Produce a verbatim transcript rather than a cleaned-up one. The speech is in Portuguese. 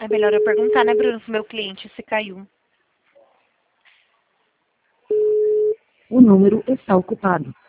É melhor eu perguntar, né, Bruno, pro meu cliente se caiu. O número está ocupado.